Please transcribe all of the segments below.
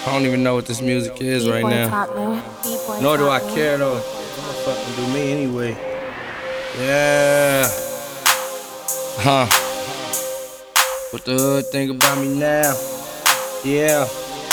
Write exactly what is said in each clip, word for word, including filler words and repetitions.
I don't even know what this music is right now. Nor do I care though. I'm gonna fucking do me anyway. Yeah. Huh. What the hood think about me now? Yeah.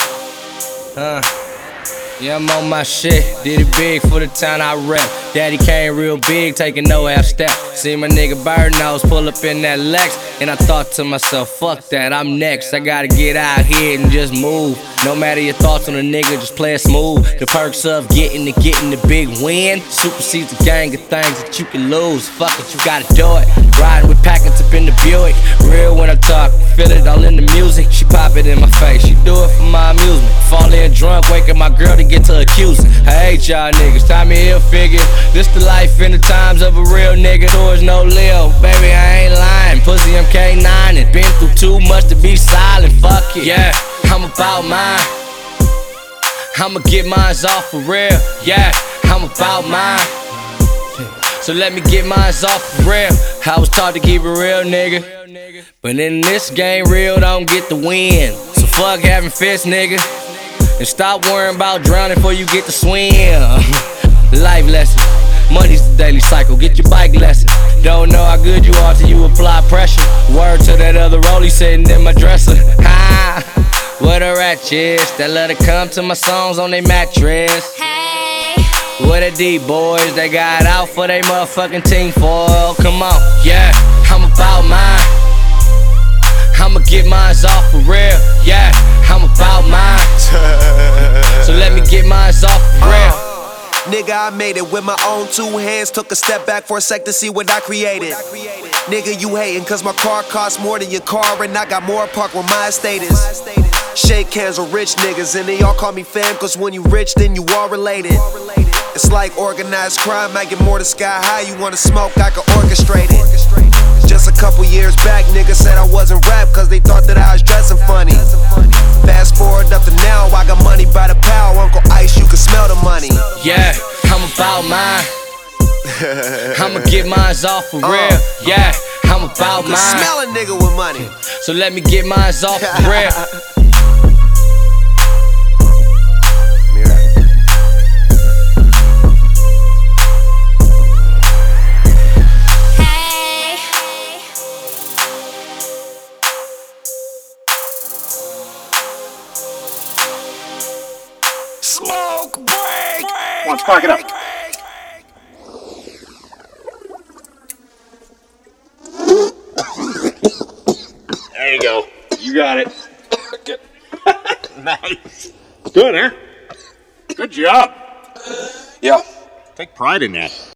Huh. Yeah, I'm on my shit. Did it big for the town I rep. Daddy came real big, taking no half step. See my nigga Bird Nose pull up in that Lex, and I thought to myself, fuck that, I'm next. I gotta get out here and just move. No matter your thoughts on a nigga, just play it smooth. The perks of getting to getting the big win supersedes the gang of things that you can lose. Fuck it, you gotta do it. Riding with packets up in the Buick. Real when I talk, feel it all in the music. She pop it in my face, she do it for my amusement. Fall in drunk, wake up my girl to get to accusing. I hate y'all niggas, time me ill figure. This the life in the times of a real nigga. Doors no Lil, baby I ain't lying. Pussy I'm K nine and been through too much to be silent. Fuck it, yeah, I'm about mine. I'ma get mines off for real, yeah, I'm about mine. So let me get mines off for real. I was taught to keep it real, nigga, but in this game, real don't get the win. So fuck having fists, nigga, and stop worrying about drowning before you get to swim. Life lesson, money's the daily cycle, get your bike lesson. Don't know how good you are till you apply pressure. Word to that other rollie sitting in my dresser. Ha, what a rat is, that let her come to my songs on they mattress. Hey, What a D boys, they got out for they motherfucking team foil. Come on, yeah, I'm about mine. I'ma get mines off for real, yeah, I'm about mine. So let me get mines off for real. Nigga, I made it with my own two hands. Took a step back for a sec to see what I created. Nigga, you hating cause my car costs more than your car, and I got more park where my estate is. Shake hands with rich niggas and they all call me fam, cause when you rich then you all related. It's like organized crime, I get more to sky high. You wanna smoke, I can orchestrate it. Just a couple years back, niggas said I wasn't rap cause they thought that I was dressing funny. Fast forward up to now, I got money by the pound. Uncle Ice, you can smell the money. Yeah, I'm about mine. I'ma get mines off for real. Yeah, I'm about You can mine. smell a nigga with money. So let me get mines off for real. hey. Smoke break! Come on, spark it up. There you go. You got it. Nice. Good, huh? Good job. Yeah. Take pride in that.